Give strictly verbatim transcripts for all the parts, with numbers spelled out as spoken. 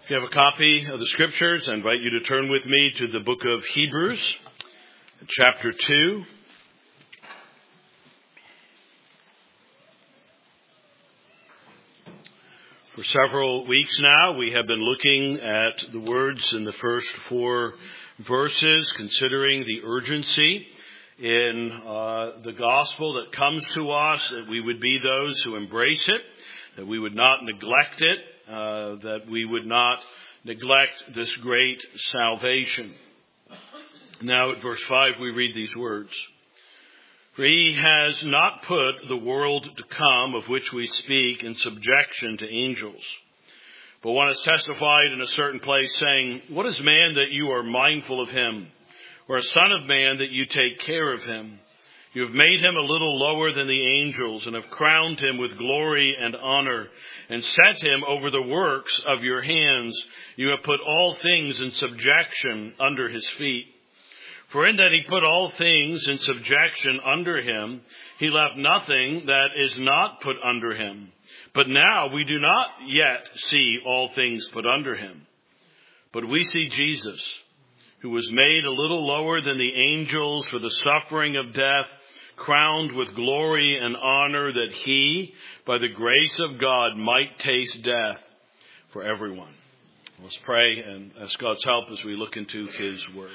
If you have a copy of the Scriptures, I invite you to turn with me to the book of Hebrews, chapter two. For several weeks now, we have been looking at the words in the first four verses, considering the urgency in uh, the gospel that comes to us, that we would be those who embrace it, that we would not neglect it, uh, that we would not neglect this great salvation. Now at verse five we read these words. For he has not put the world to come of which we speak in subjection to angels. But one has testified in a certain place, saying, What is man that you are mindful of him, or a son of man that you take care of him? You have made him a little lower than the angels, and have crowned him with glory and honor, and set him over the works of your hands. You have put all things in subjection under his feet. For in that he put all things in subjection under him, he left nothing that is not put under him. But now we do not yet see all things put under him. But we see Jesus, who was made a little lower than the angels for the suffering of death, crowned with glory and honor, that he, by the grace of God, might taste death for everyone. Let's pray and ask God's help as we look into his word.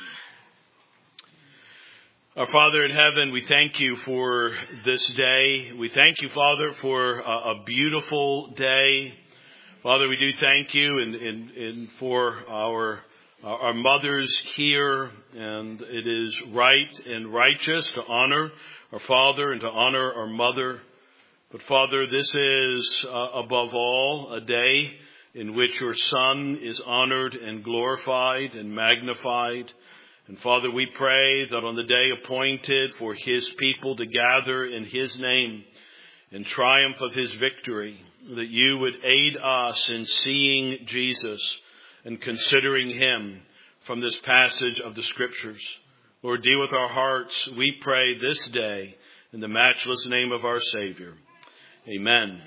Our Father in heaven, we thank you for this day. We thank you, Father, for a, a beautiful day. Father, we do thank you and, and, and for our our mothers here, and it is right and righteous to honor our father and to honor our mother. But Father, this is uh, above all a day in which your Son is honored and glorified and magnified. And Father, we pray that on the day appointed for his people to gather in his name in triumph of his victory, that you would aid us in seeing Jesus and considering him from this passage of the Scriptures. Lord, deal with our hearts, we pray this day, in the matchless name of our Savior. Amen. Amen.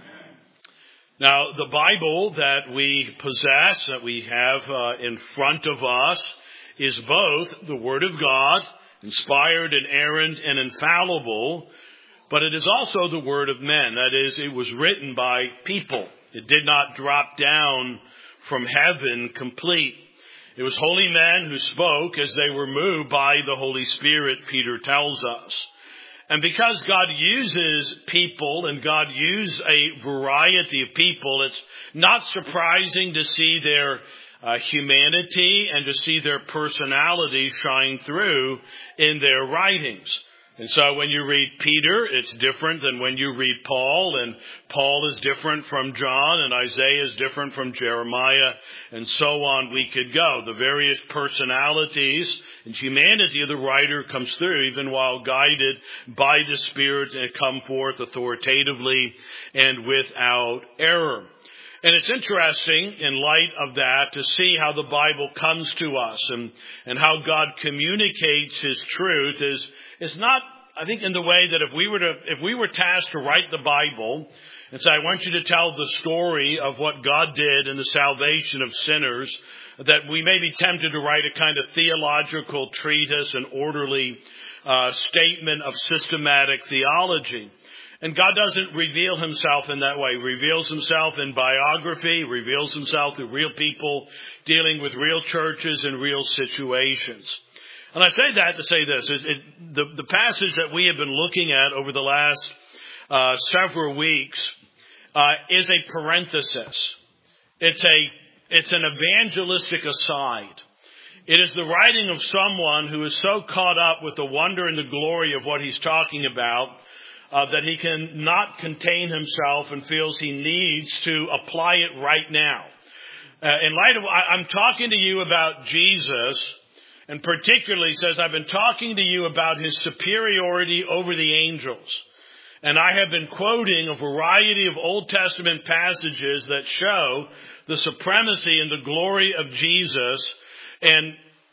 Now, the Bible that we possess, that we have uh, in front of us, is both the Word of God, inspired, inerrant, and infallible, but it is also the Word of men. That is, it was written by people. It did not drop down from heaven complete. It was holy men who spoke as they were moved by the Holy Spirit, Peter tells us. And because God uses people and God used a variety of people, it's not surprising to see their uh, humanity and to see their personality shine through in their writings. And so when you read Peter, it's different than when you read Paul, and Paul is different from John, and Isaiah is different from Jeremiah, and so on we could go. The various personalities and humanity of the writer comes through, even while guided by the Spirit, and come forth authoritatively and without error. And it's interesting, in light of that, to see how the Bible comes to us and, and how God communicates his truth is It's not, I think, in the way that if we were to, if we were tasked to write the Bible and say, I want you to tell the story of what God did in the salvation of sinners, that we may be tempted to write a kind of theological treatise, an orderly uh, statement of systematic theology. And God doesn't reveal himself in that way. He reveals himself in biography, reveals himself through real people dealing with real churches and real situations. And I say that to say this, is it, the, the passage that we have been looking at over the last uh, several weeks uh, is a parenthesis. It's a it's an evangelistic aside. It is the writing of someone who is so caught up with the wonder and the glory of what he's talking about uh, that he can not contain himself and feels he needs to apply it right now. Uh, in light of, I, I'm talking to you about Jesus. And particularly says, I've been talking to you about his superiority over the angels. And I have been quoting a variety of Old Testament passages that show the supremacy and the glory of Jesus. And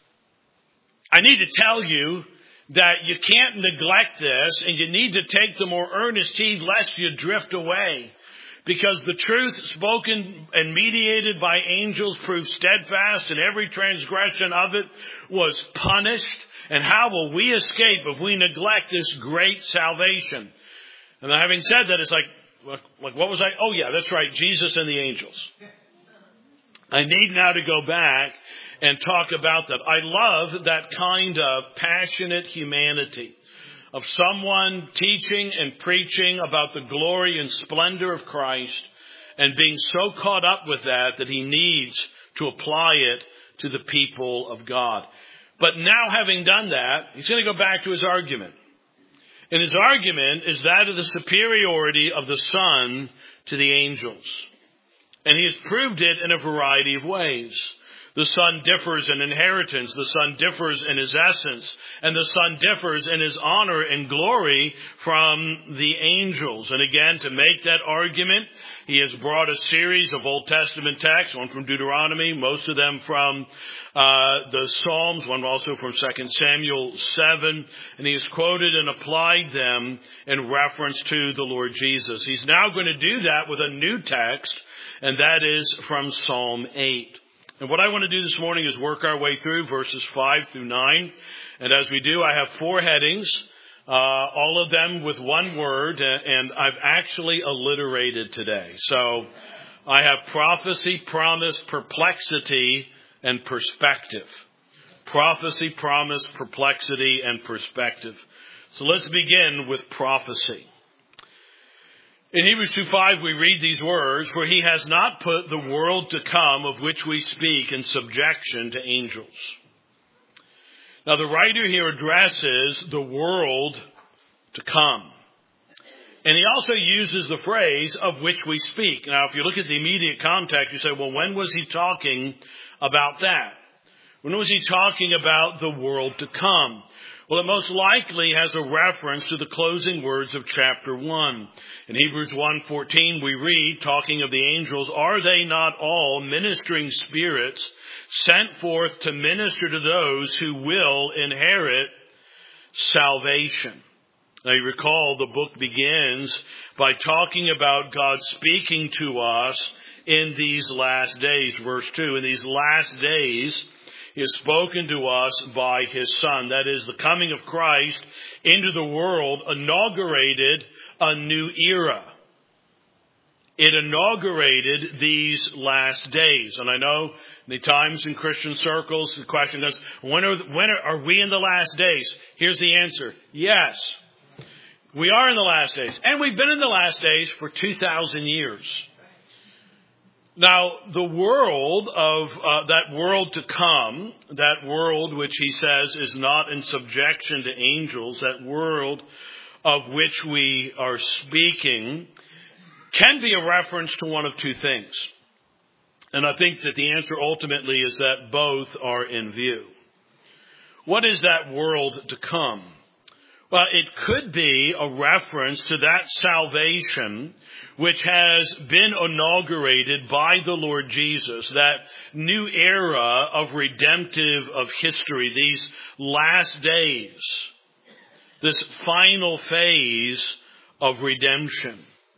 I need to tell you that you can't neglect this, and you need to take the more earnest heed lest you drift away. Because the truth spoken and mediated by angels proved steadfast, and every transgression of it was punished. And how will we escape if we neglect this great salvation? And having said that, it's like, like, like what was I? Oh yeah, that's right, Jesus and the angels. I need now to go back and talk about that. I love that kind of passionate humanity of someone teaching and preaching about the glory and splendor of Christ and being so caught up with that that he needs to apply it to the people of God. But now having done that, he's going to go back to his argument. And his argument is that of the superiority of the Son to the angels. And he has proved it in a variety of ways. The Son differs in inheritance. The Son differs in his essence. And the Son differs in his honor and glory from the angels. And again, to make that argument, he has brought a series of Old Testament texts, one from Deuteronomy, most of them from uh the Psalms, one also from Second Samuel seven. And he has quoted and applied them in reference to the Lord Jesus. He's now going to do that with a new text, and that is from Psalm eight. And what I want to do this morning is work our way through verses five through nine. And as we do, I have four headings, uh, all of them with one word, and I've actually alliterated today. So I have prophecy, promise, perplexity, and perspective. Prophecy, promise, perplexity, and perspective. So let's begin with prophecy. In Hebrews two five, we read these words, "For he has not put the world to come of which we speak in subjection to angels." Now the writer here addresses the world to come. And he also uses the phrase "of which we speak." Now if you look at the immediate context, you say, well, when was he talking about that? When was he talking about the world to come? Well, it most likely has a reference to the closing words of chapter one. In Hebrews one fourteen, we read, talking of the angels, "Are they not all ministering spirits sent forth to minister to those who will inherit salvation?" Now you recall the book begins by talking about God speaking to us in these last days. Verse two, in these last days, he has spoken to us by his Son. That is, the coming of Christ into the world inaugurated a new era. It inaugurated these last days. And I know many times in Christian circles, the question is, when are, when are, are we in the last days? Here's the answer. Yes, we are in the last days. And we've been in the last days for two thousand years. Now, the world of uh, that world to come, that world which he says is not in subjection to angels, that world of which we are speaking, can be a reference to one of two things. And I think that the answer ultimately is that both are in view. What is that world to come? Well, it could be a reference to that salvation which has been inaugurated by the Lord Jesus, that new era of redemptive of history, these last days, this final phase of redemption.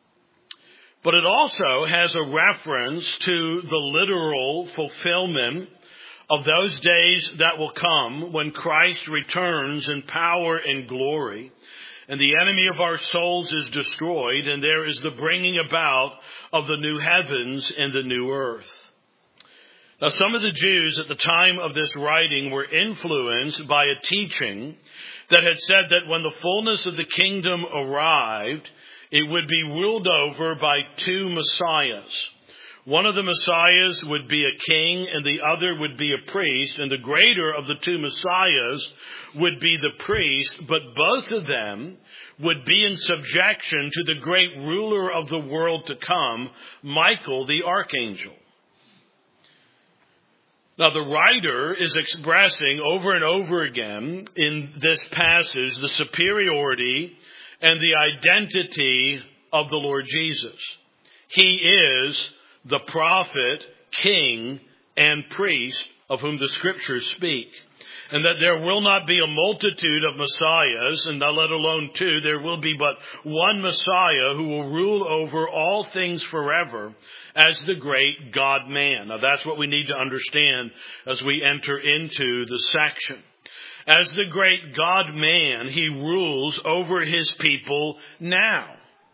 But it also has a reference to the literal fulfillment of those days that will come when Christ returns in power and glory, and the enemy of our souls is destroyed, and there is the bringing about of the new heavens and the new earth. Now, some of the Jews at the time of this writing were influenced by a teaching that had said that when the fullness of the kingdom arrived, it would be ruled over by two messiahs. One of the messiahs would be a king and the other would be a priest, and the greater of the two messiahs would be the priest, but both of them would be in subjection to the great ruler of the world to come, Michael the archangel. Now the writer is expressing over and over again in this passage the superiority and the identity of the Lord Jesus. He is the prophet, king, and priest of whom the Scriptures speak, and that there will not be a multitude of Messiahs, and not let alone two. There will be but one Messiah who will rule over all things forever as the great God-man. Now that's what we need to understand as we enter into the section. As the great God-man, he rules over his people now.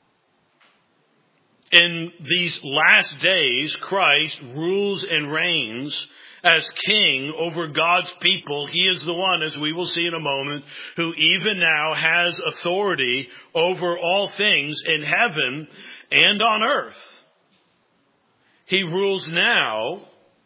In these last days, Christ rules and reigns as king over God's people. He is the one, as we will see in a moment, who even now has authority over all things in heaven and on earth. He rules now,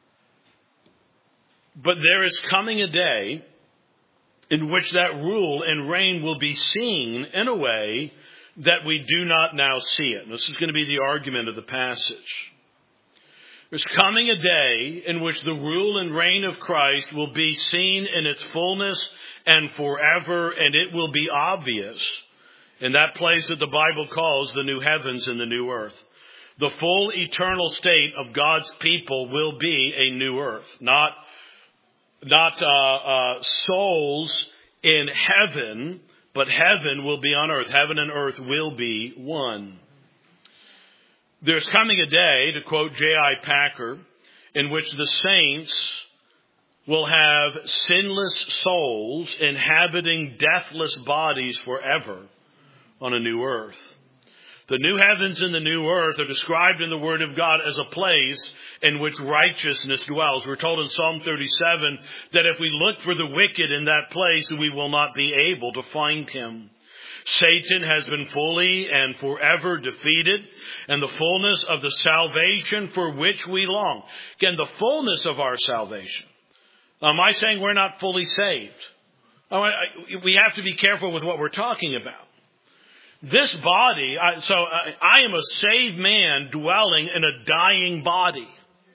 but there is coming a day in which that rule and reign will be seen in a way that we do not now see it. This is going to be the argument of the passage. There's coming a day in which the rule and reign of Christ will be seen in its fullness and forever, and it will be obvious in that place that the Bible calls the new heavens and the new earth. The full eternal state of God's people will be a new earth, not, not uh, uh, souls in heaven, but heaven will be on earth. Heaven and earth will be one. There's coming a day, to quote J I Packer, in which the saints will have sinless souls inhabiting deathless bodies forever on a new earth. The new heavens and the new earth are described in the Word of God as a place in which righteousness dwells. We're told in Psalm thirty-seven that if we look for the wicked in that place, we will not be able to find him. Satan has been fully and forever defeated, and the fullness of the salvation for which we long. Again, the fullness of our salvation. Am I saying we're not fully saved? We have to be careful with what we're talking about. This body, so I am a saved man dwelling in a dying body.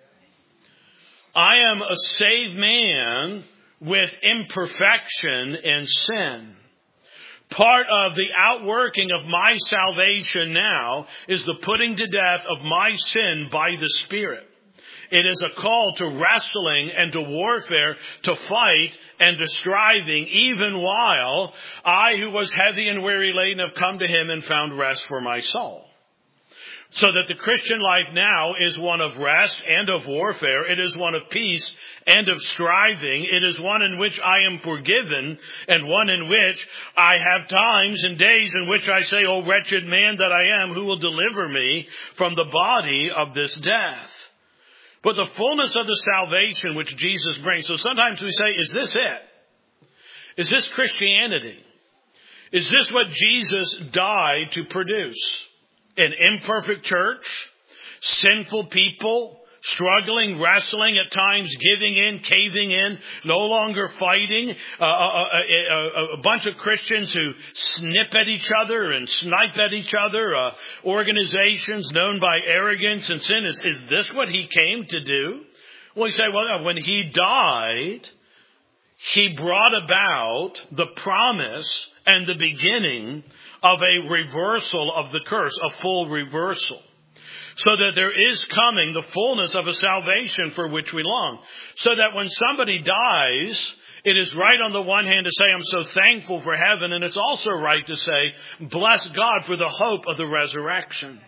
I am a saved man with imperfection and sin. Part of the outworking of my salvation now is the putting to death of my sin by the Spirit. It is a call to wrestling and to warfare, to fight and to striving, even while I, who was heavy and weary laden, have come to him and found rest for my soul. So that the Christian life now is one of rest and of warfare. It is one of peace and of striving. It is one in which I am forgiven, and one in which I have times and days in which I say, "O wretched man that I am, who will deliver me from the body of this death?" But the fullness of the salvation which Jesus brings. So sometimes we say, is this it? Is this Christianity? Is this what Jesus died to produce? An imperfect church, sinful people, struggling, wrestling, at times giving in, caving in, no longer fighting, uh, a, a, a, a bunch of Christians who snip at each other and snipe at each other, uh, organizations known by arrogance and sin. Is, is this what he came to do? Well, you say, well, when he died, he brought about the promise and the beginning of a reversal of the curse, a full reversal. So that there is coming the fullness of a salvation for which we long. So that when somebody dies, it is right on the one hand to say, I'm so thankful for heaven. And it's also right to say, bless God for the hope of the resurrection.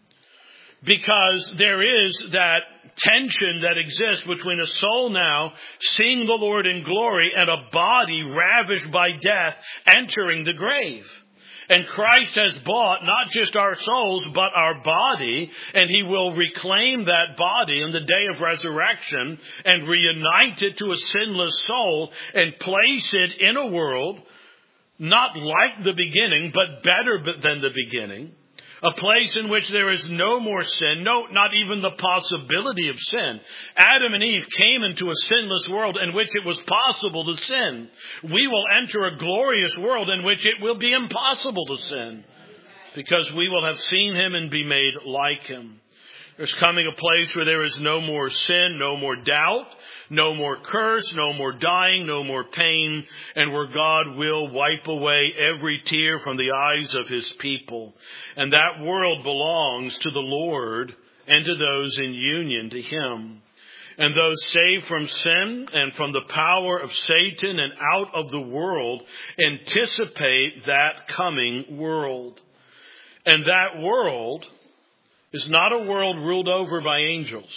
Because there is that tension that exists between a soul now seeing the Lord in glory and a body ravished by death entering the grave. And Christ has bought not just our souls, but our body, and he will reclaim that body in the day of resurrection and reunite it to a sinless soul and place it in a world not like the beginning, but better than the beginning. A place in which there is no more sin, no, not even the possibility of sin. Adam and Eve came into a sinless world in which it was possible to sin. We will enter a glorious world in which it will be impossible to sin, because we will have seen him and be made like him. There's coming a place where there is no more sin, no more doubt, no more curse, no more dying, no more pain, and where God will wipe away every tear from the eyes of his people. And that world belongs to the Lord and to those in union to him. And those saved from sin and from the power of Satan and out of the world anticipate that coming world. And that world is not a world ruled over by angels.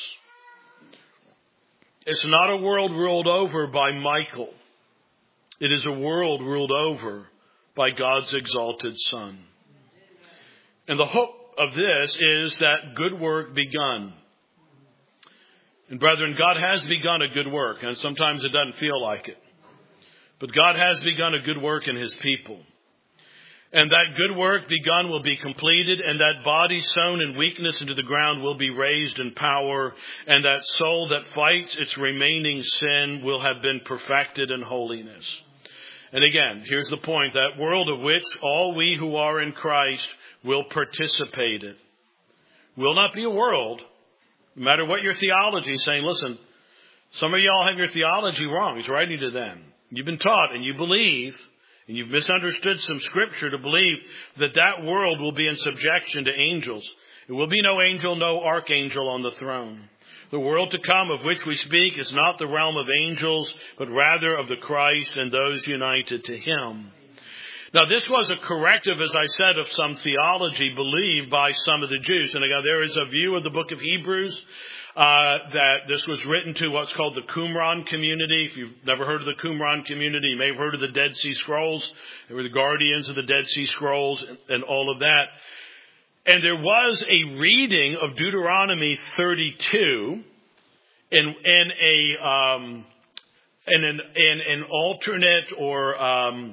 It's not a world ruled over by Michael. It is a world ruled over by God's exalted Son. And the hope of this is that good work begun. And brethren, God has begun a good work, and sometimes it doesn't feel like it. But God has begun a good work in His people. And that good work begun will be completed, and that body sown in weakness into the ground will be raised in power, and that soul that fights its remaining sin will have been perfected in holiness. And again, here's the point, that world of which all we who are in Christ will participate in. Will not be a world, no matter what your theology is saying. Listen, some of y'all have your theology wrong. He's writing to them. You've been taught and you believe, and you've misunderstood some scripture to believe that that world will be in subjection to angels. There will be no angel, no archangel on the throne. The world to come of which we speak is not the realm of angels, but rather of the Christ and those united to Him. Now, this was a corrective, as I said, of some theology believed by some of the Jews. And again, there is a view of the book of Hebrews uh, that this was written to what's called the Qumran community. If you've never heard of the Qumran community, you may have heard of the Dead Sea Scrolls. They were the guardians of the Dead Sea Scrolls and, and all of that. And there was a reading of Deuteronomy thirty-two in, in a um, in an in an alternate or um,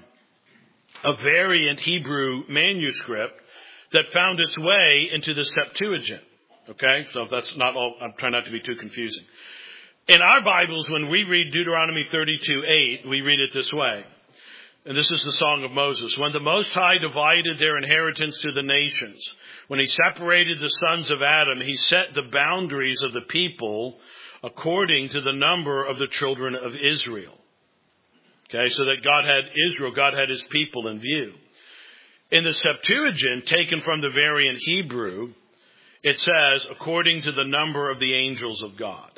a variant Hebrew manuscript that found its way into the Septuagint. Okay, so if that's not all, I'm trying not to be too confusing. In our Bibles, when we read Deuteronomy thirty-two eight, we read it this way. And this is the Song of Moses. When the Most High divided their inheritance to the nations, when He separated the sons of Adam, He set the boundaries of the people according to the number of the children of Israel. Okay, so that God had Israel, God had His people in view. In the Septuagint, taken from the variant Hebrew, it says, according to the number of the angels of God.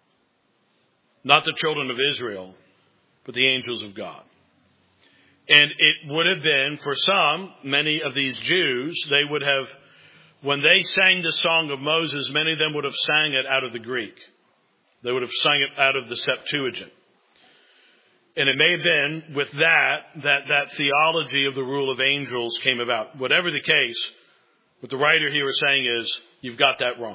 Not the children of Israel, but the angels of God. And it would have been, for some, many of these Jews, they would have, when they sang the Song of Moses, many of them would have sang it out of the Greek. They would have sung it out of the Septuagint. And it may have been with that, that that theology of the rule of angels came about. Whatever the case, what the writer here is saying is, you've got that wrong.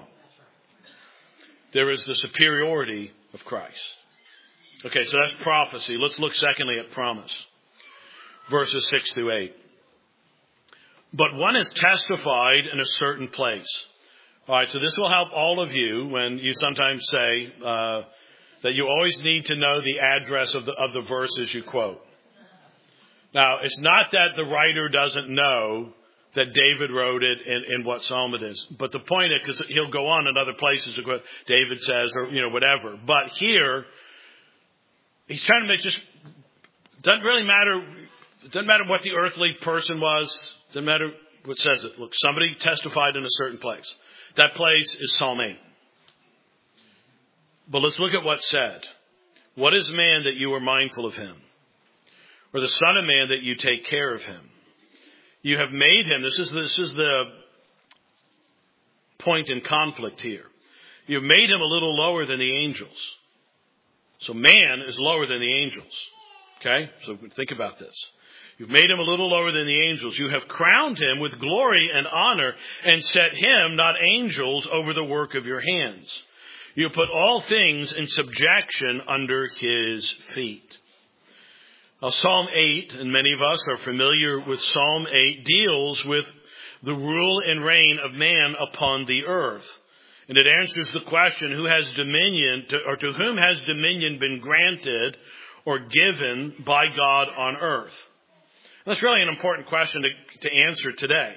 There is the superiority of Christ. Okay, so that's prophecy. Let's look secondly at promise. Verses six through eight. But one is testified in a certain place. All right, so this will help all of you when you sometimes say uh, that you always need to know the address of the of the verses you quote. Now, it's not that the writer doesn't know that David wrote it and, and what psalm it is. But the point is, because he'll go on in other places to quote David says or, you know, whatever. But here, he's trying to make just, doesn't really matter. It doesn't matter what the earthly person was. It doesn't matter what says it. Look, somebody testified in a certain place. That place is Psalm eight. But let's look at what's said. What is man that you are mindful of him? Or the son of man that you take care of him? You have made him. This is, this is the point in conflict here. You have made him a little lower than the angels. So man is lower than the angels. Okay? So think about this. You've made him a little lower than the angels. You have crowned him with glory and honor and set him, not angels, over the work of your hands. You put all things in subjection under his feet. Now, Psalm eight, and many of us are familiar with Psalm eight, deals with the rule and reign of man upon the earth. And it answers the question, who has dominion, to, or to whom has dominion been granted or given by God on earth? That's really an important question to, to answer today.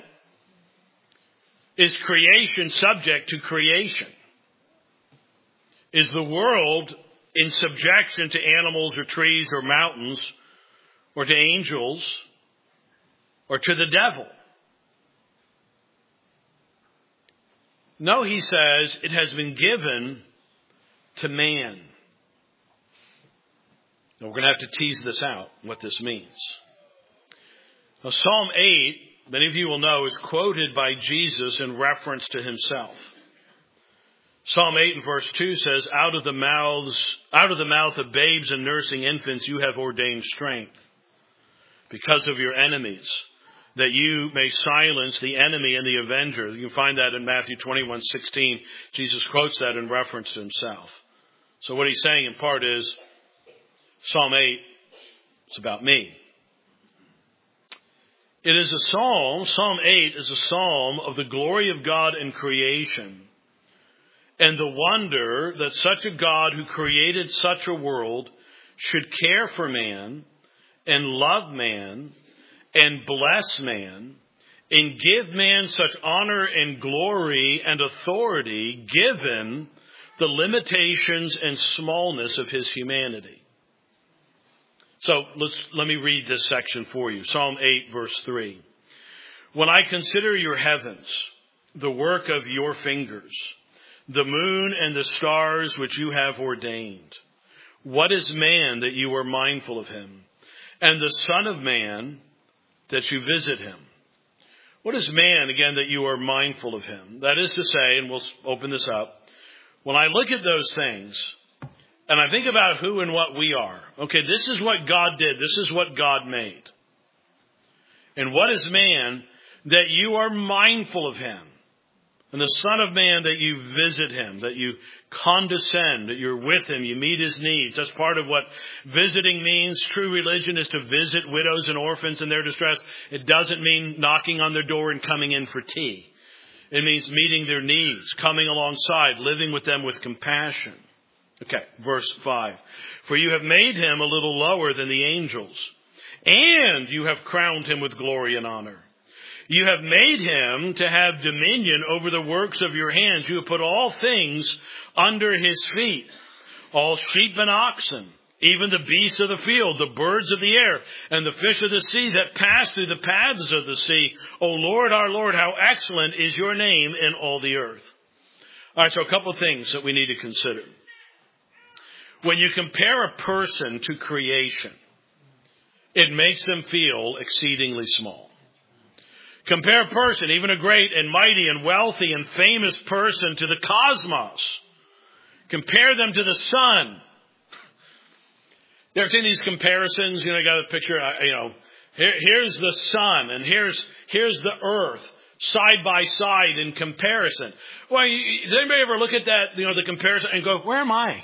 Is creation subject to creation? Is the world in subjection to animals or trees or mountains or to angels or to the devil? No, he says, it has been given to man. Now we're going to have to tease this out, what this means. Now, Psalm eight, many of you will know, is quoted by Jesus in reference to himself. Psalm eight and verse two says, out of the mouths, out of the mouth of babes and nursing infants, you have ordained strength because of your enemies, that you may silence the enemy and the avenger. You can find that in Matthew twenty-one sixteen. Jesus quotes that in reference to himself. So what he's saying in part is, Psalm eight, it's about me. It is a psalm, Psalm eight is a psalm of the glory of God in creation and the wonder that such a God who created such a world should care for man and love man and bless man and give man such honor and glory and authority given the limitations and smallness of his humanity. So let's, let me read this section for you. Psalm eight, verse three. When I consider your heavens, the work of your fingers, the moon and the stars which you have ordained, what is man that you are mindful of him, and the son of man that you visit him? What is man, again, that you are mindful of him? That is to say, and we'll open this up, when I look at those things, and I think about who and what we are. Okay, this is what God did. This is what God made. And what is man that you are mindful of him? And the Son of Man that you visit him, that you condescend, that you're with him, you meet his needs. That's part of what visiting means. True religion is to visit widows and orphans in their distress. It doesn't mean knocking on their door and coming in for tea. It means meeting their needs, coming alongside, living with them with compassion. Okay, verse five. For you have made him a little lower than the angels, and you have crowned him with glory and honor. You have made him to have dominion over the works of your hands. You have put all things under his feet, all sheep and oxen, even the beasts of the field, the birds of the air, and the fish of the sea that pass through the paths of the sea. O Lord, our Lord, how excellent is your name in all the earth. All right, so a couple of things that we need to consider. When you compare a person to creation, it makes them feel exceedingly small. Compare a person, even a great and mighty and wealthy and famous person, to the cosmos. Compare them to the sun. You ever seen these comparisons? You know, you got a picture, you know, here, here's the sun and here's, here's the earth side by side in comparison. Well, you, does anybody ever look at that, you know, the comparison and go, where am I?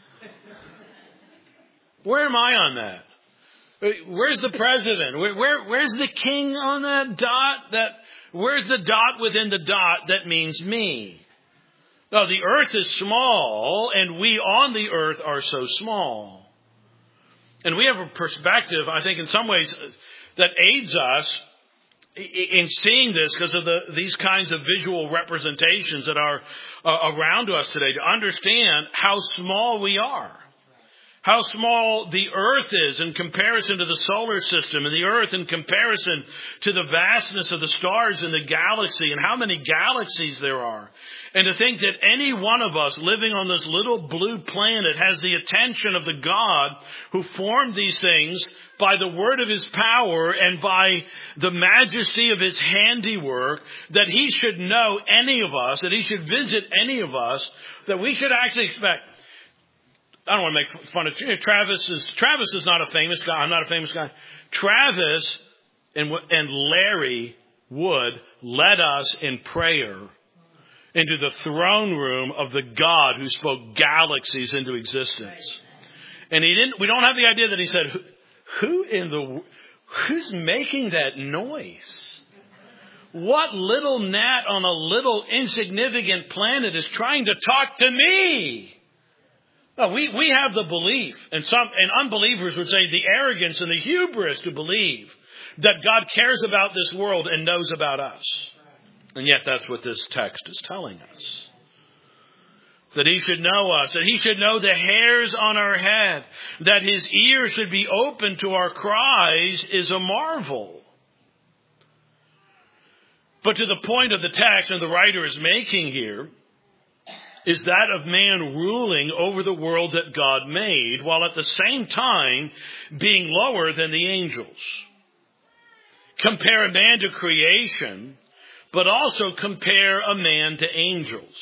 Where am I on that? Where's the president? Where, where, where's the king on that dot? That, where's the dot within the dot that means me? No, the earth is small, and we on the earth are so small. And we have a perspective, I think, in some ways, that aids us in seeing this because of the, these kinds of visual representations that are uh, around us today, to understand how small we are. How small the earth is in comparison to the solar system, and the earth in comparison to the vastness of the stars in the galaxy, and how many galaxies there are. And to think that any one of us living on this little blue planet has the attention of the God who formed these things by the word of his power and by the majesty of his handiwork, that he should know any of us, that he should visit any of us, that we should actually expect. I don't want to make fun of Travis. Is, Travis is not a famous guy. I'm not a famous guy. Travis and, and Larry Wood led us in prayer into the throne room of the God who spoke galaxies into existence. And he didn't. We don't have the idea that he said, "Who in the who's making that noise? What little gnat on a little insignificant planet is trying to talk to me?" No, we, we have the belief, and some and unbelievers would say the arrogance and the hubris to believe that God cares about this world and knows about us. And yet that's what this text is telling us. That he should know us, that he should know the hairs on our head, that his ear should be open to our cries is a marvel. But to the point of the text and the writer is making here, is that of man ruling over the world that God made, while at the same time being lower than the angels. Compare a man to creation, but also compare a man to angels.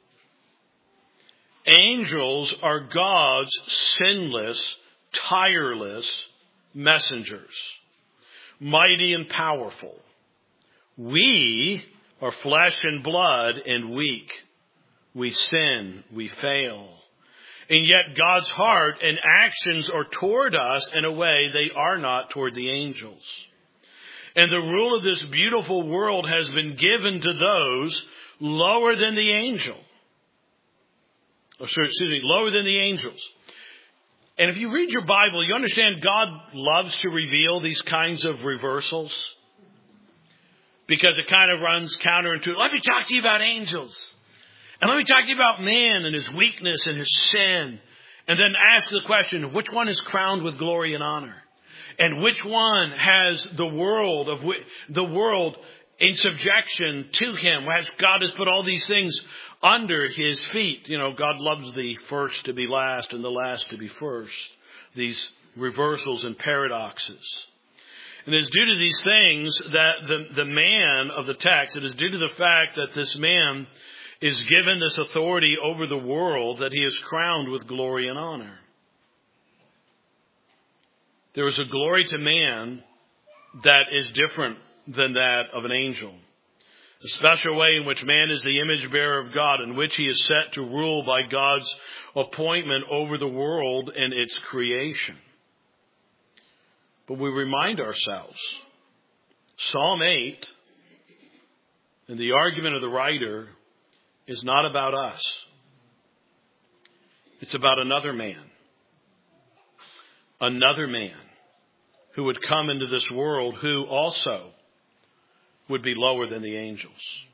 Angels are God's sinless, tireless messengers, mighty and powerful. We are flesh and blood and weak. We sin, we fail. And yet God's heart and actions are toward us in a way they are not toward the angels. And the rule of this beautiful world has been given to those lower than the angel. Oh, sorry, excuse me, lower than the angels. And if you read your Bible, you understand God loves to reveal these kinds of reversals. Because it kind of runs counterintuitive. Let me talk to you about angels. And let me talk to you about man and his weakness and his sin. And then ask the question, which one is crowned with glory and honor? And which one has the world of the world in subjection to him? As God has put all these things under his feet. You know, God loves the first to be last and the last to be first. These reversals and paradoxes. And it is due to these things that the, the man of the text, it is due to the fact that this man is given this authority over the world that he is crowned with glory and honor. There is a glory to man that is different than that of an angel. A special way in which man is the image bearer of God, in which he is set to rule by God's appointment over the world and its creation. But we remind ourselves, Psalm eight and the argument of the writer is not about us. It's about another man. Another man who would come into this world who also would be lower than the angels.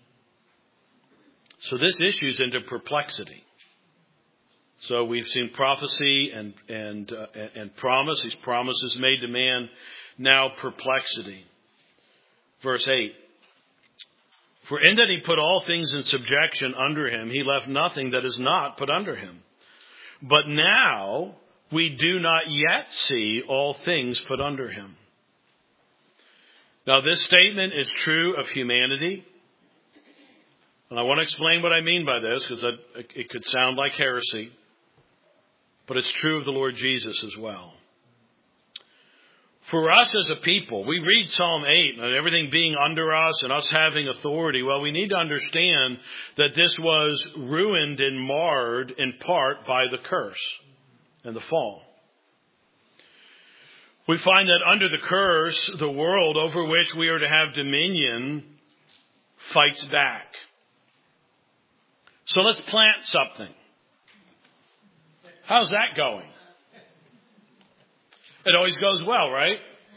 So this issues into perplexity. So we've seen prophecy and and uh, and promise. These promises made to man. Now perplexity. Verse eight. For in that he put all things in subjection under him, he left nothing that is not put under him. But now we do not yet see all things put under him. Now this statement is true of humanity. And I want to explain what I mean by this, because it could sound like heresy. But it's true of the Lord Jesus as well. For us as a people, we read Psalm eight and everything being under us and us having authority. Well, we need to understand that this was ruined and marred in part by the curse and the fall. We find that under the curse, the world over which we are to have dominion fights back. So let's plant something. How's that going? It always goes well, right?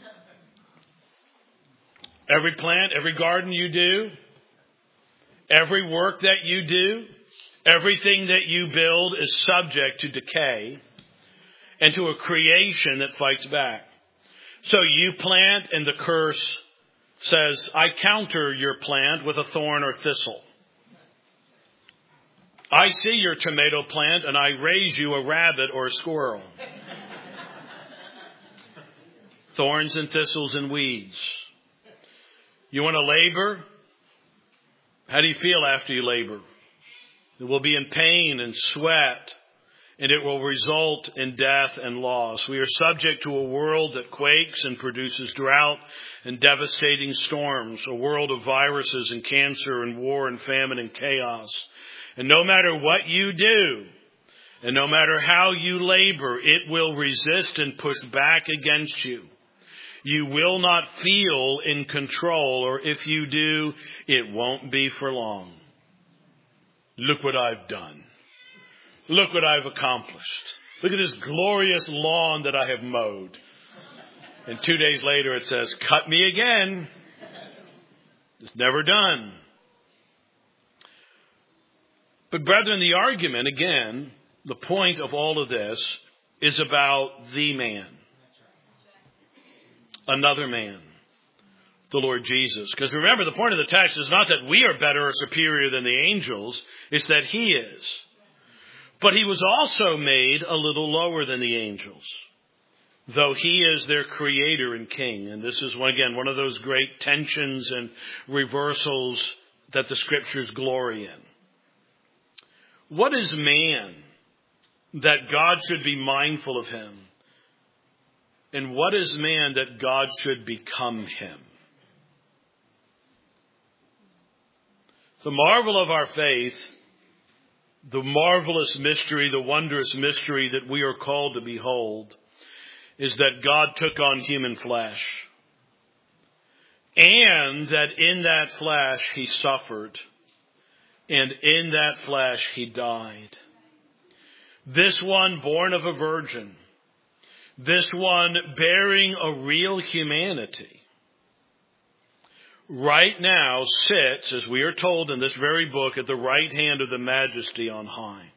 Every plant, every garden you do, every work that you do, everything that you build is subject to decay and to a creation that fights back. So you plant and the curse says, I counter your plant with a thorn or thistle. I see your tomato plant and I raise you a rabbit or a squirrel. Thorns and thistles and weeds. You want to labor? How do you feel after you labor? It will be in pain and sweat, and it will result in death and loss. We are subject to a world that quakes and produces drought and devastating storms, a world of viruses and cancer and war and famine and chaos. And no matter what you do, and no matter how you labor, it will resist and push back against you. You will not feel in control, or if you do, it won't be for long. Look what I've done. Look what I've accomplished. Look at this glorious lawn that I have mowed. And two days later it says, cut me again. It's never done. But brethren, the argument, again, the point of all of this is about the man. Another man. The Lord Jesus. Because remember, the point of the text is not that we are better or superior than the angels. It's that he is. But he was also made a little lower than the angels, though he is their creator and king. And this is, again, one of those great tensions and reversals that the Scriptures glory in. What is man that God should be mindful of him? And what is man that God should become him? The marvel of our faith, the marvelous mystery, the wondrous mystery that we are called to behold, is that God took on human flesh. And that in that flesh he suffered. And in that flesh he died. This one born of a virgin. This one bearing a real humanity. Right now sits, as we are told in this very book, at the right hand of the Majesty on high.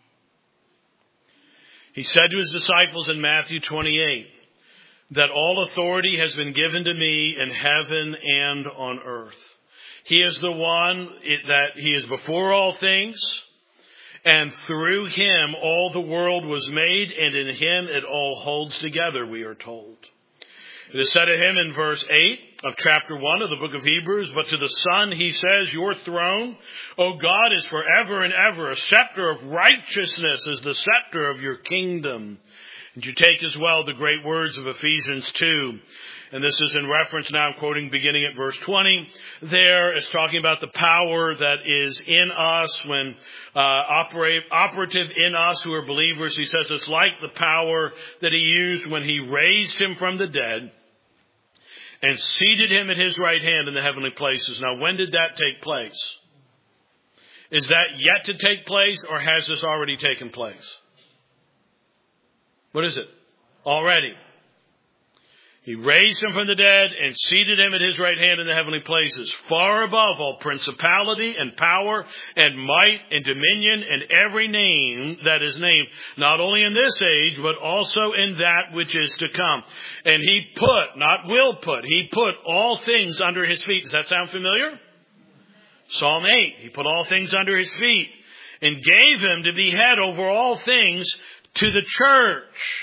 He said to his disciples in Matthew twenty-eight, that all authority has been given to me in heaven and on earth. He is the one that he is before all things, and through him all the world was made, and in him it all holds together, we are told. It is said of him in verse eight of chapter one of the book of Hebrews, but to the Son he says, your throne, O God, is forever and ever. A scepter of righteousness is the scepter of your kingdom. And you take as well the great words of Ephesians two. And this is in reference now, I'm quoting beginning at verse twenty. There it's talking about the power that is in us when uh, operate, operative in us who are believers. He says it's like the power that he used when he raised him from the dead and seated him at his right hand in the heavenly places. Now, when did that take place? Is that yet to take place, or has this already taken place? What is it? Already. He raised him from the dead and seated him at his right hand in the heavenly places, far above all principality and power and might and dominion and every name that is named, not only in this age, but also in that which is to come. And he put, not will put, he put all things under his feet. Does that sound familiar? Psalm eight, he put all things under his feet and gave him to be head over all things to the church.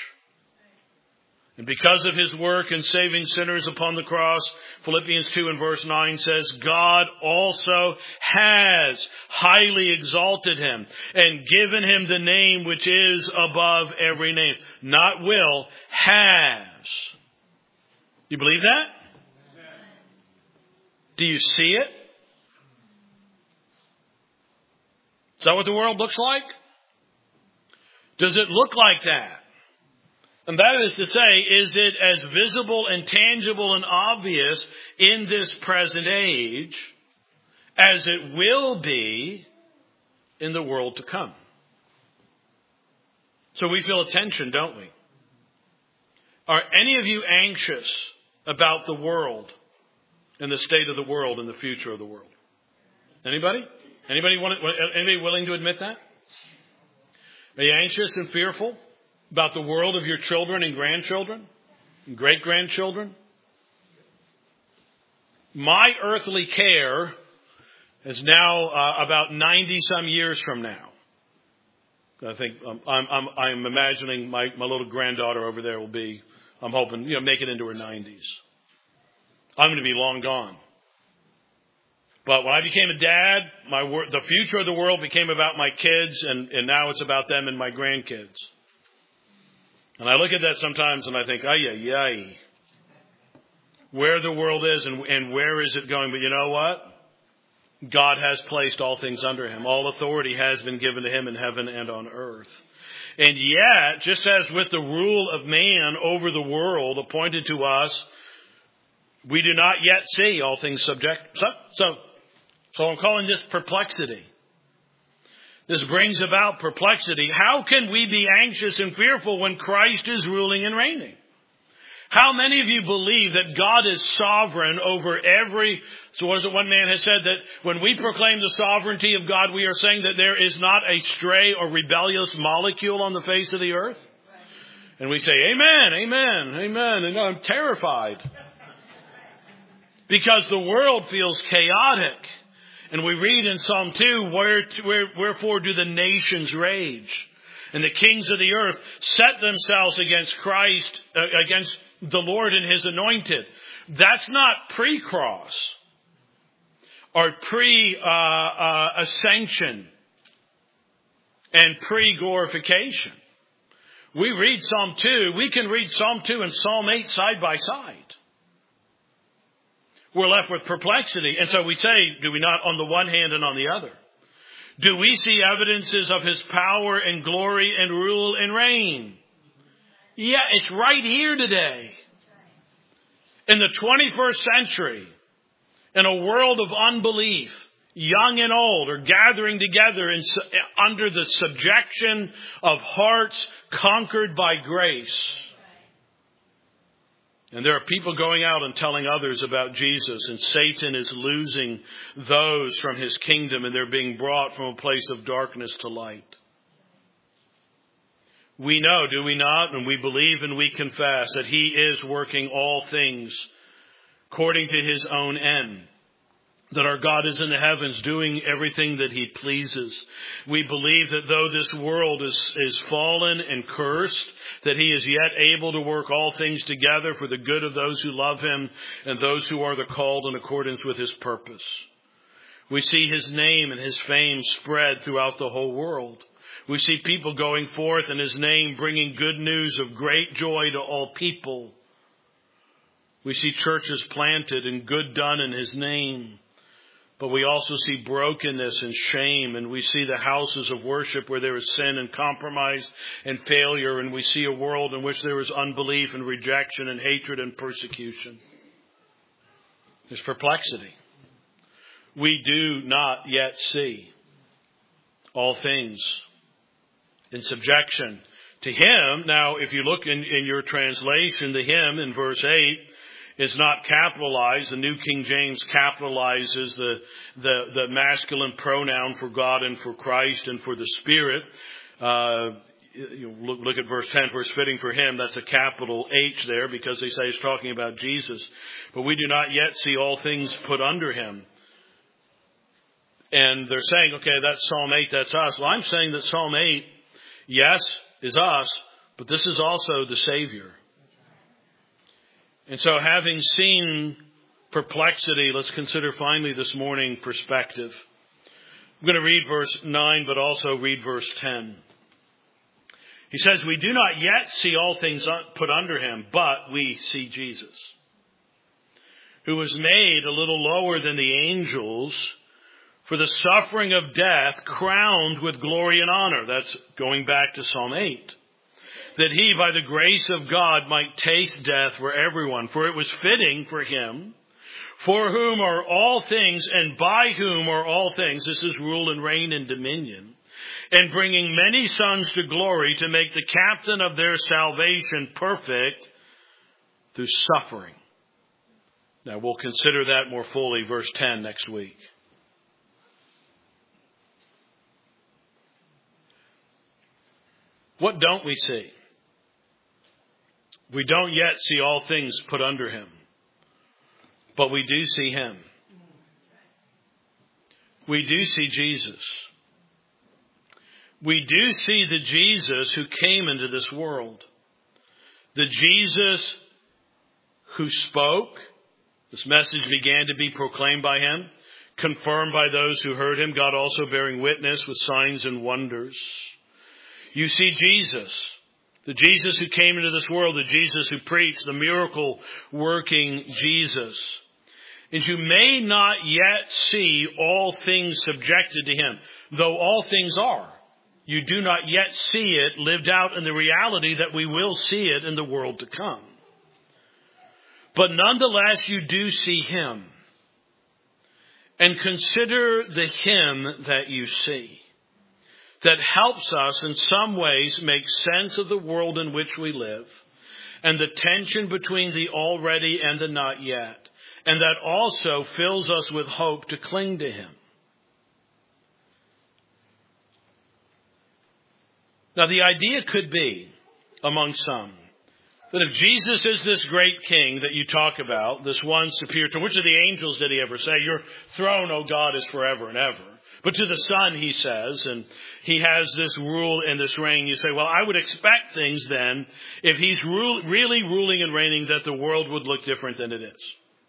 And because of his work in saving sinners upon the cross, Philippians two and verse nine says, God also has highly exalted him and given him the name which is above every name. Not will, has. Do you believe that? Do you see it? Is that what the world looks like? Does it look like that? And that is to say, is it as visible and tangible and obvious in this present age as it will be in the world to come? So we feel a tension, don't we? Are any of you anxious about the world and the state of the world and the future of the world? Anybody? Anybody want? Anybody willing to admit that? Are you anxious and fearful about the world of your children and grandchildren and great-grandchildren? My earthly care is now uh, about ninety-some years from now. I think um, I'm, I'm, I'm imagining my, my little granddaughter over there will be, I'm hoping, you know, make it into her nineties. I'm going to be long gone. But when I became a dad, my wor- the future of the world became about my kids, and, and now it's about them and my grandkids. And I look at that sometimes and I think, ay, ay, ay, where the world is and, and where is it going? But you know what? God has placed all things under him. All authority has been given to him in heaven and on earth. And yet, just as with the rule of man over the world appointed to us, we do not yet see all things subject. So, so, so I'm calling this perplexity. This brings about perplexity. How can we be anxious and fearful when Christ is ruling and reigning? How many of you believe that God is sovereign over every... So what is it one man has said? That when we proclaim the sovereignty of God, we are saying that there is not a stray or rebellious molecule on the face of the earth? And we say, amen, amen, amen. And I'm terrified. Because the world feels chaotic. And we read in Psalm two, Where, where, wherefore do the nations rage? and the kings of the earth set themselves against Christ, uh, against the Lord and his anointed. That's not pre-cross or pre-ascension uh, uh, and pre-glorification. We read Psalm two. We can read Psalm two and Psalm eight side by side. We're left with perplexity. And so we say, do we not, on the one hand and on the other? Do we see evidences of his power and glory and rule and reign? Yeah, it's right here today. In the twenty-first century, in a world of unbelief, young and old are gathering together in, under the subjection of hearts conquered by grace. And there are people going out and telling others about Jesus, and Satan is losing those from his kingdom, and they're being brought from a place of darkness to light. We know, do we not, and we believe and we confess that he is working all things according to his own end. That our God is in the heavens doing everything that he pleases. We believe that though this world is, is fallen and cursed, that he is yet able to work all things together for the good of those who love him and those who are the called in accordance with his purpose. We see his name and his fame spread throughout the whole world. We see people going forth in his name, bringing good news of great joy to all people. We see churches planted and good done in his name. But we also see brokenness and shame, and we see the houses of worship where there is sin and compromise and failure, and we see a world in which there is unbelief and rejection and hatred and persecution. There's perplexity. We do not yet see all things in subjection to him. Now, if you look in, in your translation, the him in verse eight is not capitalized. The New King James capitalizes the, the, the masculine pronoun for God and for Christ and for the Spirit. Uh, you look, look at verse ten, for it's fitting for him. That's a capital H there because they say it's talking about Jesus. But we do not yet see all things put under him. And they're saying, okay, that's Psalm eight, that's us. Well, I'm saying that Psalm eight, yes, is us, but this is also the Savior. And so having seen perplexity, let's consider finally this morning perspective. I'm going to read verse nine, but also read verse ten. He says, we do not yet see all things put under him, but we see Jesus, who was made a little lower than the angels for the suffering of death, crowned with glory and honor. That's going back to Psalm eight. That he, by the grace of God, might taste death for everyone. For it was fitting for him, for whom are all things, and by whom are all things. This is rule and reign and dominion. And bringing many sons to glory, to make the captain of their salvation perfect through suffering. Now we'll consider that more fully, verse ten, next week. What don't we see? We don't yet see all things put under him, but we do see him. We do see Jesus. We do see the Jesus who came into this world. The Jesus who spoke. This message began to be proclaimed by him, confirmed by those who heard him, God also bearing witness with signs and wonders. You see Jesus. The Jesus who came into this world, the Jesus who preached, the miracle-working Jesus. And you may not yet see all things subjected to him, though all things are. You do not yet see it lived out in the reality that we will see it in the world to come. But nonetheless, you do see him. And consider the him that you see, that helps us in some ways make sense of the world in which we live and the tension between the already and the not yet, and that also fills us with hope to cling to him. Now, the idea could be among some that if Jesus is this great king that you talk about, this one superior to which of the angels did he ever say, your throne, O God, is forever and ever? But to the Son, he says, and he has this rule and this reign. You say, well, I would expect things then, if he's rule, really ruling and reigning, that the world would look different than it is.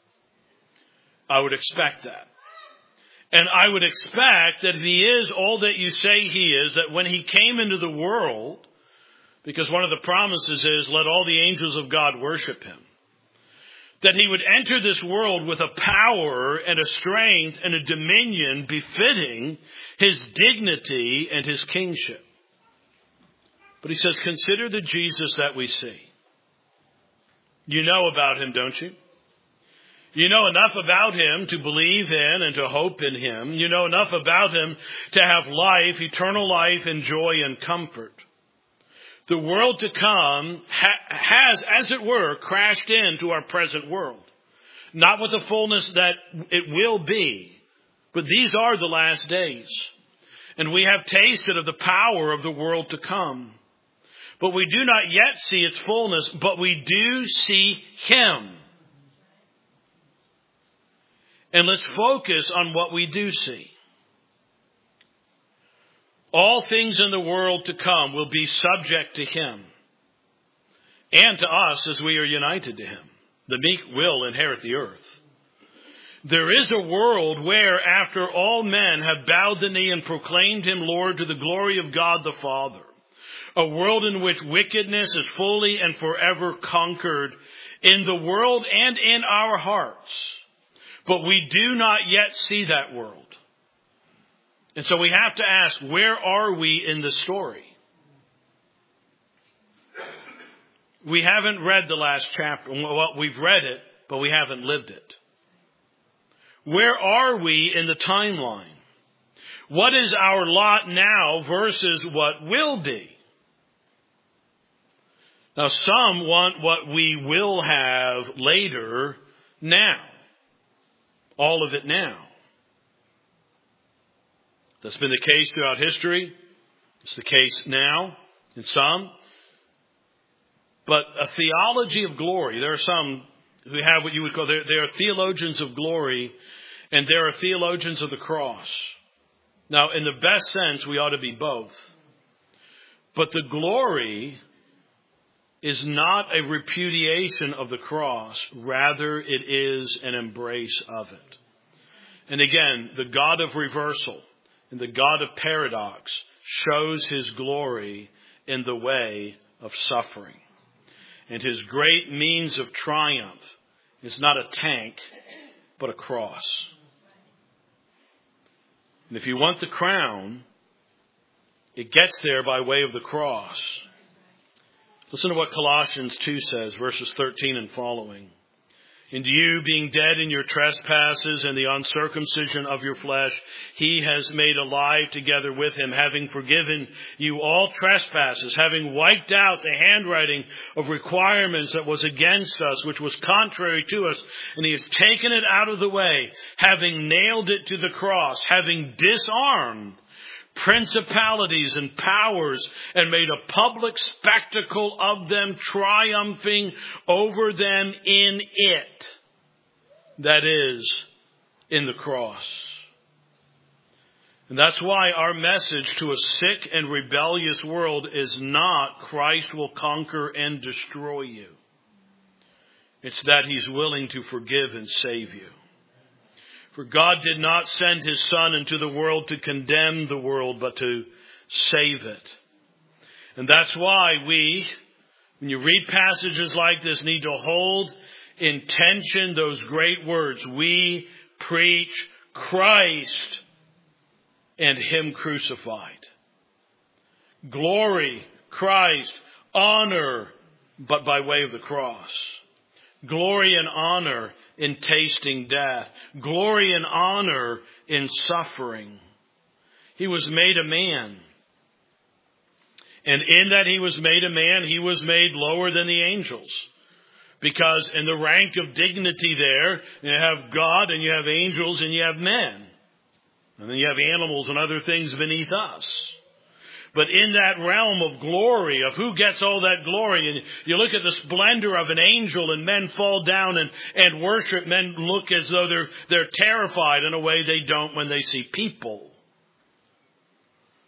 I would expect that. And I would expect that if he is all that you say he is, that when he came into the world, because one of the promises is, let all the angels of God worship him, that he would enter this world with a power and a strength and a dominion befitting his dignity and his kingship. But he says, consider the Jesus that we see. You know about him, don't you? You know enough about him to believe in and to hope in him. You know enough about him to have life, eternal life, and joy and comfort. The world to come ha- has, as it were, crashed into our present world. Not with the fullness that it will be, but these are the last days. And we have tasted of the power of the world to come. But we do not yet see its fullness, but we do see him. And let's focus on what we do see. All things in the world to come will be subject to him and to us as we are united to him. The meek will inherit the earth. There is a world where, after all men have bowed the knee and proclaimed him Lord to the glory of God the Father, a world in which wickedness is fully and forever conquered in the world and in our hearts. But we do not yet see that world. And so we have to ask, where are we in the story? We haven't read the last chapter. Well, we've read it, but we haven't lived it. Where are we in the timeline? What is our lot now versus what will be? Now, some want what we will have later now. All of it now. That's been the case throughout history. It's the case now in some. But a theology of glory, there are some who have what you would call, there, there are theologians of glory and there are theologians of the cross. Now, in the best sense, we ought to be both. But the glory is not a repudiation of the cross. Rather, it is an embrace of it. And again, the God of reversal and the God of paradox shows his glory in the way of suffering. And his great means of triumph is not a tank, but a cross. And if you want the crown, it gets there by way of the cross. Listen to what Colossians two says, verses thirteen and following. And you, being dead in your trespasses and the uncircumcision of your flesh, he has made alive together with him, having forgiven you all trespasses, having wiped out the handwriting of requirements that was against us, which was contrary to us. And he has taken it out of the way, having nailed it to the cross, having disarmed principalities and powers, and made a public spectacle of them, triumphing over them in it. That is, in the cross. And that's why our message to a sick and rebellious world is not Christ will conquer and destroy you. It's that he's willing to forgive and save you. For God did not send his Son into the world to condemn the world, but to save it. And that's why we, when you read passages like this, need to hold in tension those great words. We preach Christ and him crucified. Glory, Christ, honor, but by way of the cross. Glory and honor in tasting death. Glory and honor in suffering. He was made a man. And in that he was made a man, he was made lower than the angels. Because in the rank of dignity there, you have God and you have angels and you have men. And then you have animals and other things beneath us. But in that realm of glory, of who gets all that glory, and you look at the splendor of an angel and men fall down and, and worship, men look as though they're, they're terrified in a way they don't when they see people.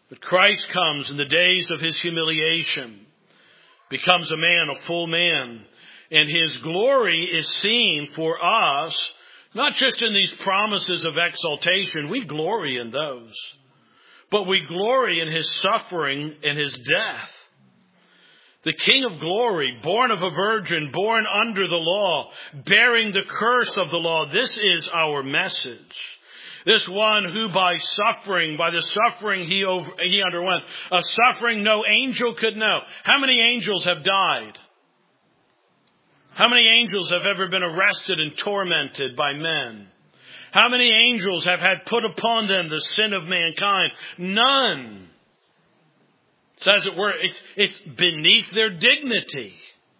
But Christ comes in the days of his humiliation, becomes a man, a full man, and his glory is seen for us, not just in these promises of exaltation. We glory in those, but we glory in his suffering and his death. The King of glory, born of a virgin, born under the law, bearing the curse of the law. This is our message. This one who by suffering, by the suffering he over, he underwent, a suffering no angel could know. How many angels have died? How many angels have ever been arrested and tormented by men? How many angels have had put upon them the sin of mankind? None. So as it were, it's, it's beneath their dignity.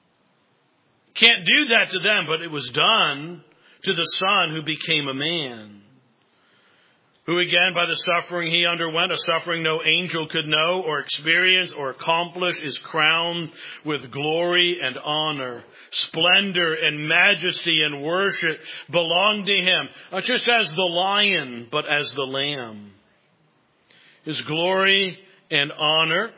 Can't do that to them, but it was done to the Son who became a man. Who again, by the suffering he underwent, a suffering no angel could know or experience or accomplish, is crowned with glory and honor. Splendor and majesty and worship belong to him, not just as the lion, but as the lamb. His glory and honor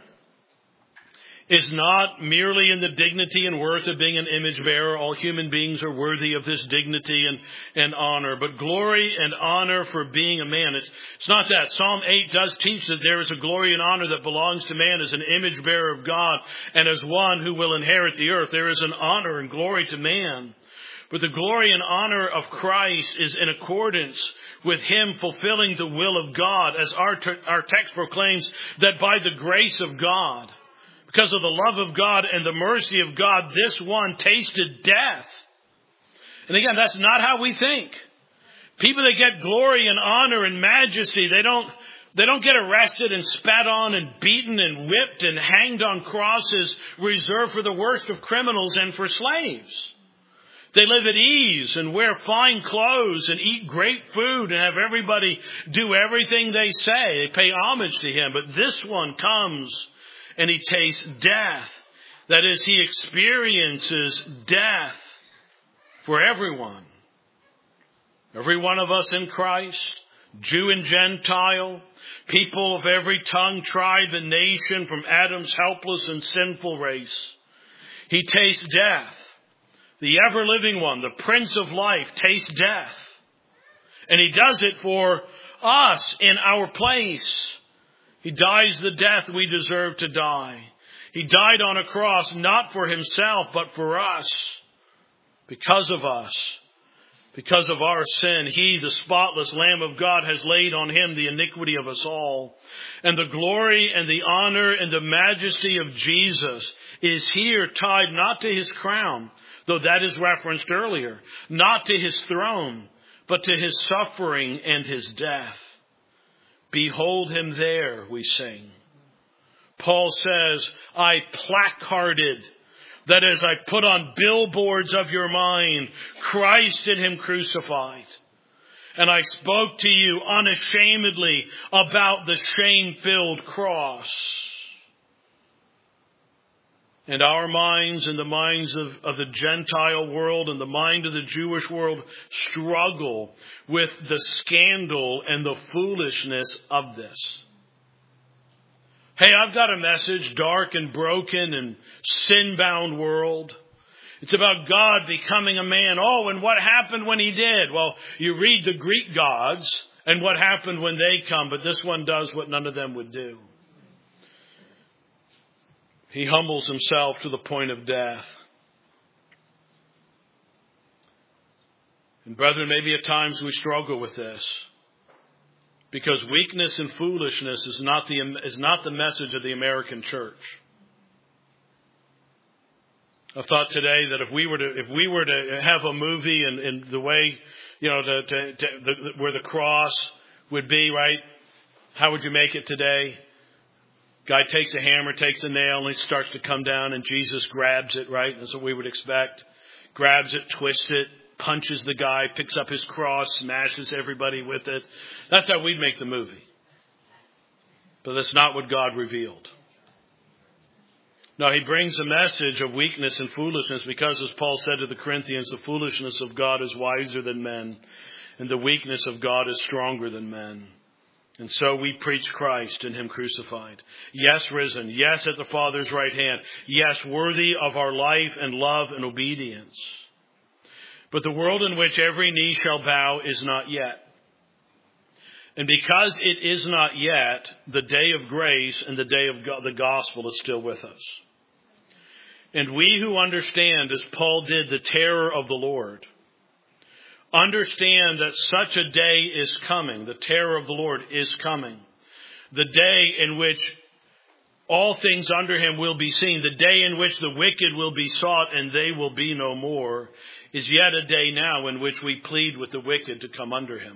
is not merely in the dignity and worth of being an image bearer. All human beings are worthy of this dignity and, and honor. But glory and honor for being a man. It's, it's not that. Psalm eight does teach that there is a glory and honor that belongs to man as an image bearer of God and as one who will inherit the earth. There is an honor and glory to man. But the glory and honor of Christ is in accordance with him fulfilling the will of God, as our, our text proclaims, that by the grace of God, because of the love of God and the mercy of God, this one tasted death. And again, that's not how we think. People that get glory and honor and majesty, they don't, they don't get arrested and spat on and beaten and whipped and hanged on crosses reserved for the worst of criminals and for slaves. They live at ease and wear fine clothes and eat great food and have everybody do everything they say. They pay homage to him. But this one comes and he tastes death. That is, he experiences death for everyone. Every one of us in Christ, Jew and Gentile, people of every tongue, tribe, and nation, from Adam's helpless and sinful race. He tastes death. The ever-living one, the Prince of Life, tastes death. And he does it for us in our place. He dies the death we deserve to die. He died on a cross, not for himself, but for us. Because of us. Because of our sin. He, the spotless Lamb of God, has laid on him the iniquity of us all. And the glory and the honor and the majesty of Jesus is here tied not to his crown, though that is referenced earlier, not to his throne, but to his suffering and his death. Behold him there, we sing. Paul says, I placarded, that is, I put on billboards of your mind, Christ and him crucified. And I spoke to you unashamedly about the shame-filled cross. And our minds and the minds of, of the Gentile world and the mind of the Jewish world struggle with the scandal and the foolishness of this. Hey, I've got a message, dark and broken and sin-bound world. It's about God becoming a man. Oh, and what happened when he did? Well, you read the Greek gods and what happened when they come, but this one does what none of them would do. He humbles himself to the point of death. And brethren, maybe at times we struggle with this. Because weakness and foolishness is not the, is not the message of the American church. I thought today that if we were to, if we were to have a movie in, in the way, you know, to, to, to, the, where the cross would be, right? How would you make it today? Guy takes a hammer, takes a nail, and it starts to come down, and Jesus grabs it, right? That's what we would expect. Grabs it, twists it, punches the guy, picks up his cross, smashes everybody with it. That's how we'd make the movie. But that's not what God revealed. No, he brings a message of weakness and foolishness because, as Paul said to the Corinthians, the foolishness of God is wiser than men, and the weakness of God is stronger than men. And so we preach Christ and him crucified. Yes, risen. Yes, at the Father's right hand. Yes, worthy of our life and love and obedience. But the world in which every knee shall bow is not yet. And because it is not yet, the day of grace and the day of God, the gospel is still with us. And we who understand, as Paul did, the terror of the Lord, understand that such a day is coming. The terror of the Lord is coming. The day in which all things under him will be seen. The day in which the wicked will be sought and they will be no more is yet a day now in which we plead with the wicked to come under him.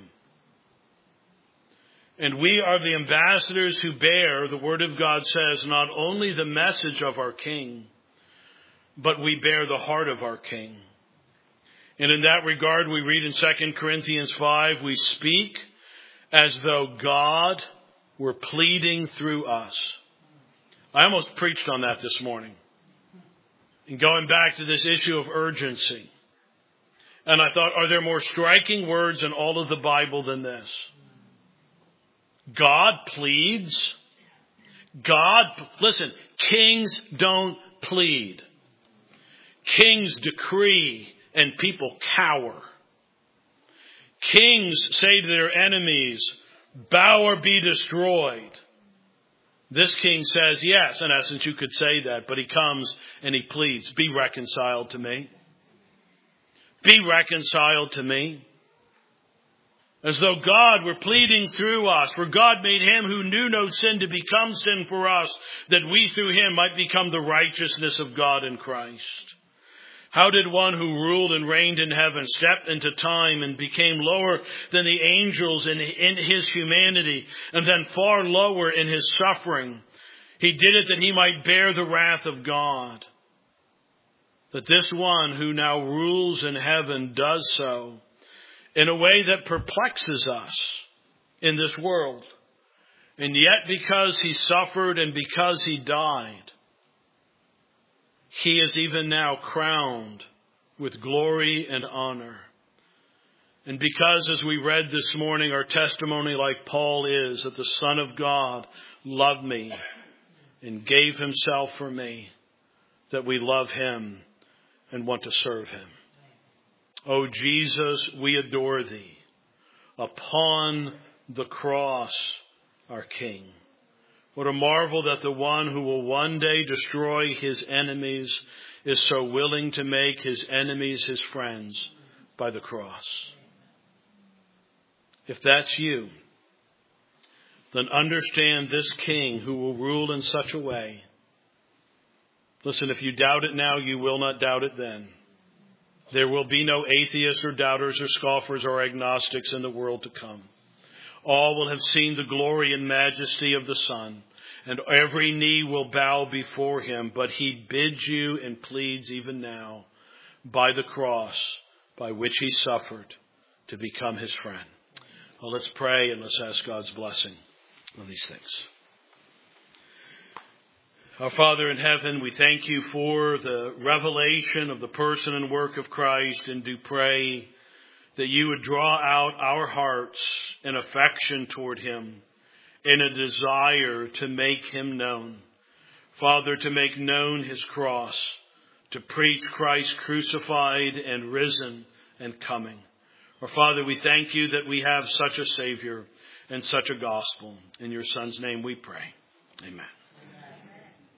And we are the ambassadors who bear, the Word of God says, not only the message of our King, but we bear the heart of our King. And in that regard, we read in Second Corinthians five, we speak as though God were pleading through us. I almost preached on that this morning. And going back to this issue of urgency. And I thought, are there more striking words in all of the Bible than this? God pleads. God, listen, kings don't plead. Kings decree and people cower. Kings say to their enemies, bow or be destroyed. This king says, yes, in essence you could say that, but he comes and he pleads, be reconciled to me. Be reconciled to me. As though God were pleading through us, for God made him who knew no sin to become sin for us, that we through him might become the righteousness of God in Christ. How did one who ruled and reigned in heaven step into time and became lower than the angels in, in his humanity, and then far lower in his suffering? He did it that he might bear the wrath of God. That this one who now rules in heaven does so in a way that perplexes us in this world. And yet because he suffered and because he died, he is even now crowned with glory and honor. And because, as we read this morning, our testimony, like Paul, is that the Son of God loved me and gave himself for me, that we love him and want to serve him. O Jesus, we adore thee. Upon the cross, our King. What a marvel that the one who will one day destroy his enemies is so willing to make his enemies his friends by the cross. If that's you, then understand this King who will rule in such a way. Listen, if you doubt it now, you will not doubt it then. There will be no atheists or doubters or scoffers or agnostics in the world to come. All will have seen the glory and majesty of the Son, and every knee will bow before him. But he bids you and pleads even now by the cross by which he suffered to become his friend. Well, let's pray and let's ask God's blessing on these things. Our Father in heaven, we thank you for the revelation of the person and work of Christ, and do pray that you would draw out our hearts in affection toward him, in a desire to make him known. Father, to make known his cross, to preach Christ crucified and risen and coming. Our Father, we thank you that we have such a Savior and such a gospel. In your Son's name we pray. Amen.